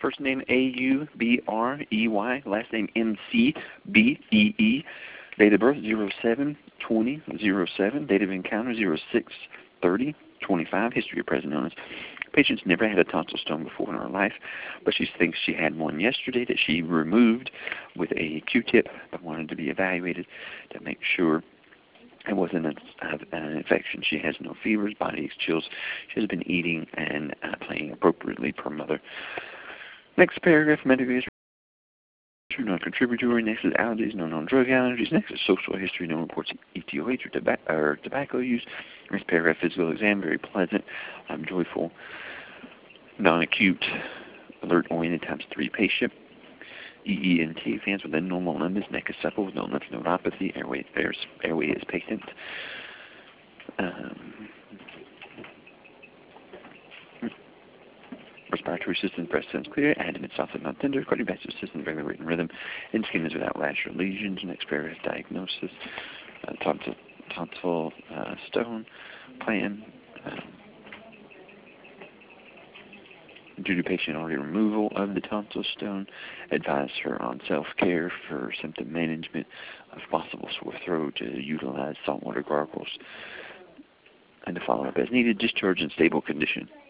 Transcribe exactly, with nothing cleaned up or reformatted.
First name A U B R E Y, last name M C B E E. Date of birth zero seven twenty oh seven. Date of encounter zero six thirty twenty-five. History of present illness. Patient's never had a tonsil stone before in her life, but she thinks she had one yesterday that she removed with a Q-tip, but wanted to be evaluated to make sure it wasn't an, uh, an infection. She has no fevers, body aches, chills. She has been eating and uh, playing appropriately per mother. Next paragraph, medical history, non-contributory. Next is allergies, no known drug allergies. Next is social history, no reports of E T O H or, toba or tobacco use. Next paragraph, physical exam, very pleasant, um, joyful, non-acute, alert-oriented times three patient. E E N T, fans within normal limbus, neck is supple with no lymph nodopathy, airway, airway is patent. Um, respiratory system, breast sounds clear, abdomen soft and not tender, cardiovascular system, regular rate and rhythm, and skin is without rash or lesions. Next paragraph, diagnosis, uh, tonsil, tonsil uh, stone, plan. Um, Due to patient already removal of the tonsil stone, advise her on self-care for symptom management of possible sore throat, to utilize saltwater gargles, and to follow up as needed. Discharge in stable condition.